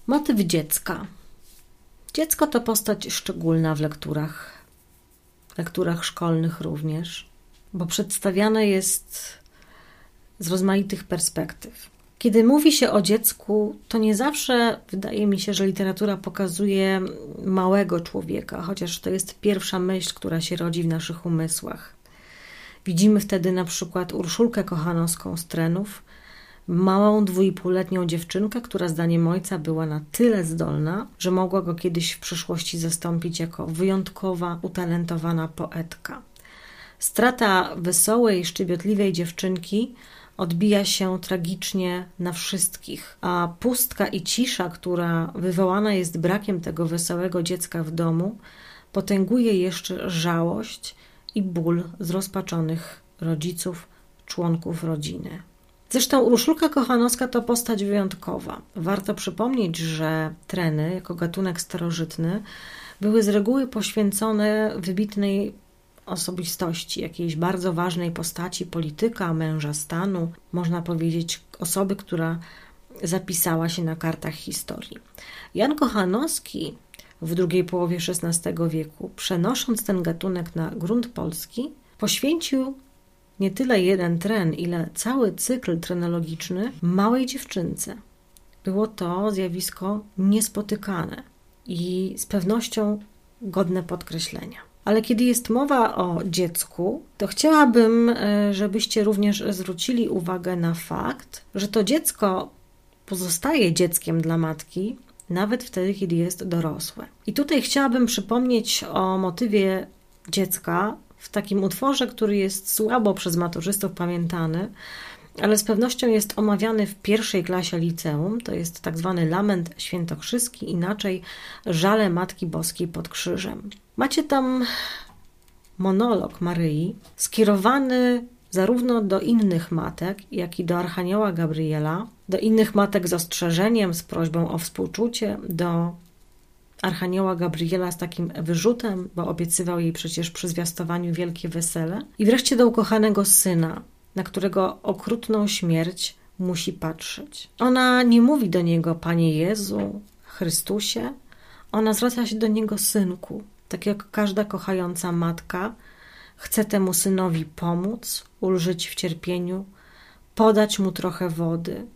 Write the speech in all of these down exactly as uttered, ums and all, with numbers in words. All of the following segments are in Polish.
Motyw dziecka. Dziecko to postać szczególna w lekturach, lekturach szkolnych również, bo przedstawiane jest z rozmaitych perspektyw. Kiedy mówi się o dziecku, to nie zawsze wydaje mi się, że literatura pokazuje małego człowieka, chociaż to jest pierwsza myśl, która się rodzi w naszych umysłach. Widzimy wtedy na przykład Urszulkę Kochanowską z Trenów, małą dwuipółletnią dziewczynkę, która zdaniem ojca była na tyle zdolna, że mogła go kiedyś w przyszłości zastąpić jako wyjątkowa, utalentowana poetka. Strata wesołej, szczebiotliwej dziewczynki odbija się tragicznie na wszystkich, a pustka i cisza, która wywołana jest brakiem tego wesołego dziecka w domu, potęguje jeszcze żałość i ból zrozpaczonych rodziców, członków rodziny. Zresztą Urszulka Kochanowska to postać wyjątkowa. Warto przypomnieć, że Treny, jako gatunek starożytny, były z reguły poświęcone wybitnej osobistości, jakiejś bardzo ważnej postaci, polityka, męża stanu, można powiedzieć osoby, która zapisała się na kartach historii. Jan Kochanowski w drugiej połowie szesnastego wieku, przenosząc ten gatunek na grunt polski, poświęcił nie tyle jeden tren, ile cały cykl trenologiczny małej dziewczynce. Było to zjawisko niespotykane i z pewnością godne podkreślenia. Ale kiedy jest mowa o dziecku, to chciałabym, żebyście również zwrócili uwagę na fakt, że to dziecko pozostaje dzieckiem dla matki, nawet wtedy, kiedy jest dorosłe. I tutaj chciałabym przypomnieć o motywie dziecka w takim utworze, który jest słabo przez maturzystów pamiętany, ale z pewnością jest omawiany w pierwszej klasie liceum. To jest tak zwany lament świętokrzyski, inaczej Żale Matki Boskiej pod krzyżem. Macie tam monolog Maryi skierowany zarówno do innych matek, jak i do Archanioła Gabriela, do innych matek z ostrzeżeniem, z prośbą o współczucie, do Archanioła Gabriela z takim wyrzutem, bo obiecywał jej przecież przy zwiastowaniu wielkie wesele, i wreszcie do ukochanego syna, na którego okrutną śmierć musi patrzeć. Ona nie mówi do niego: Panie Jezu, Chrystusie, ona zwraca się do niego: Synku. Tak jak każda kochająca matka chce temu synowi pomóc, ulżyć w cierpieniu, podać mu trochę wody.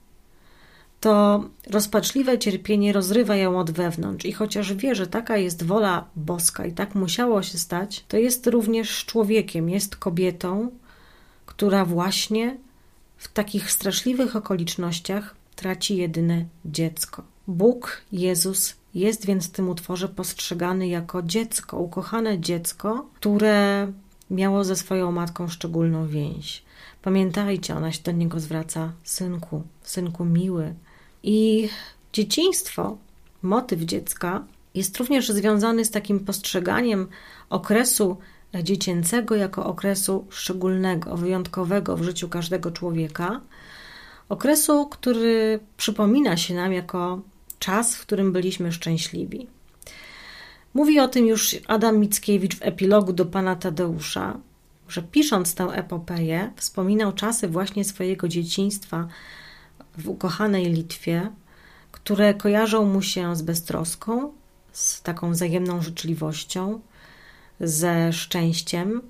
To rozpaczliwe cierpienie rozrywa ją od wewnątrz i chociaż wie, że taka jest wola boska i tak musiało się stać, to jest również człowiekiem, jest kobietą, która właśnie w takich straszliwych okolicznościach traci jedyne dziecko. Bóg, Jezus, jest więc w tym utworze postrzegany jako dziecko, ukochane dziecko, które miało ze swoją matką szczególną więź. Pamiętajcie, ona się do niego zwraca: synku, synku miły. I dzieciństwo, motyw dziecka jest również związany z takim postrzeganiem okresu dziecięcego jako okresu szczególnego, wyjątkowego w życiu każdego człowieka. Okresu, który przypomina się nam jako czas, w którym byliśmy szczęśliwi. Mówi o tym już Adam Mickiewicz w epilogu do Pana Tadeusza, że pisząc tę epopeję wspominał czasy właśnie swojego dzieciństwa w ukochanej Litwie, które kojarzą mu się z beztroską, z taką wzajemną życzliwością, ze szczęściem,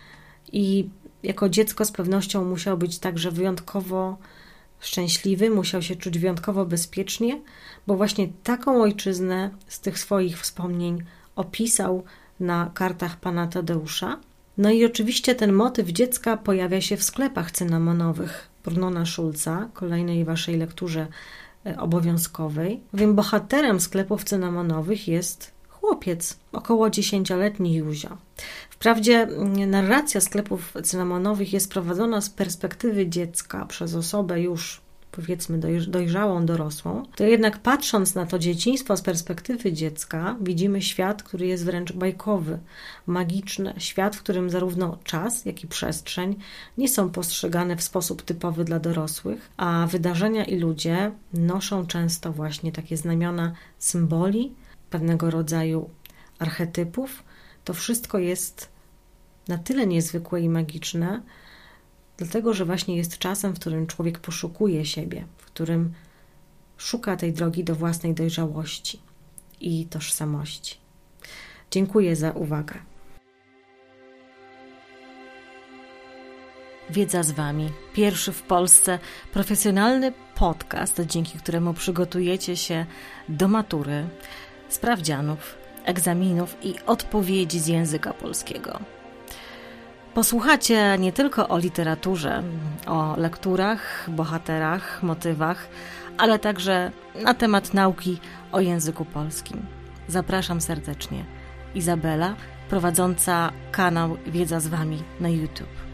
i jako dziecko z pewnością musiał być także wyjątkowo szczęśliwy, musiał się czuć wyjątkowo bezpiecznie, bo właśnie taką ojczyznę z tych swoich wspomnień opisał na kartach Pana Tadeusza. No i oczywiście ten motyw dziecka pojawia się w sklepach cynamonowych Brunona Schulza, kolejnej waszej lekturze obowiązkowej. Bowiem bohaterem sklepów cynamonowych jest chłopiec, około dziesięcioletni Józio. Wprawdzie narracja sklepów cynamonowych jest prowadzona z perspektywy dziecka przez osobę już, powiedzmy, dojrzałą, dorosłą, to jednak patrząc na to dzieciństwo z perspektywy dziecka, widzimy świat, który jest wręcz bajkowy, magiczny, świat, w którym zarówno czas, jak i przestrzeń nie są postrzegane w sposób typowy dla dorosłych, a wydarzenia i ludzie noszą często właśnie takie znamiona symboli, pewnego rodzaju archetypów. To wszystko jest na tyle niezwykłe i magiczne, dlatego że właśnie jest czasem, w którym człowiek poszukuje siebie, w którym szuka tej drogi do własnej dojrzałości i tożsamości. Dziękuję za uwagę. Wiedza z Wami. Pierwszy w Polsce profesjonalny podcast, dzięki któremu przygotujecie się do matury, sprawdzianów, egzaminów i odpowiedzi z języka polskiego. Posłuchacie nie tylko o literaturze, o lekturach, bohaterach, motywach, ale także na temat nauki o języku polskim. Zapraszam serdecznie. Izabela, prowadząca kanał Wiedza z Wami na YouTube.